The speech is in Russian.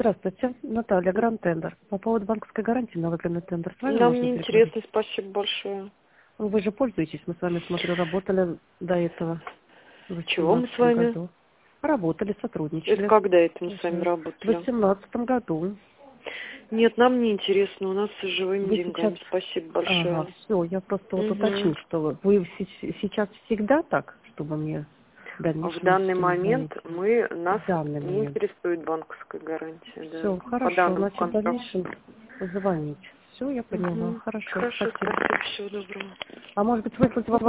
Здравствуйте, Наталья, Гранд Тендер. По поводу банковской гарантии на выигранный тендер. С вами Нам можно не переговорить? интересно, спасибо большое. Вы же пользуетесь, мы с вами, смотрю, работали до этого в Чего мы 2018 с вами? году. Работали, Это сотрудничали. когда это мы с вами Уже в работали? 2018 году. Нет, нам не интересно, у нас с живыми Вы сейчас... деньгами, спасибо Ага, большое. все, я просто вот Угу. уточню, что вы сейчас всегда так, чтобы мне в В дальнейшем, данный если не момент звонить? нас В данный не момент. интересует банковская гарантия, да, Все, по хорошо, данному значит, в контракту. дальнейшем звонить. Все, я поняла. Угу. Хорошо, Хорошо, спасибо. спасибо, всего доброго. А может быть, выслать вам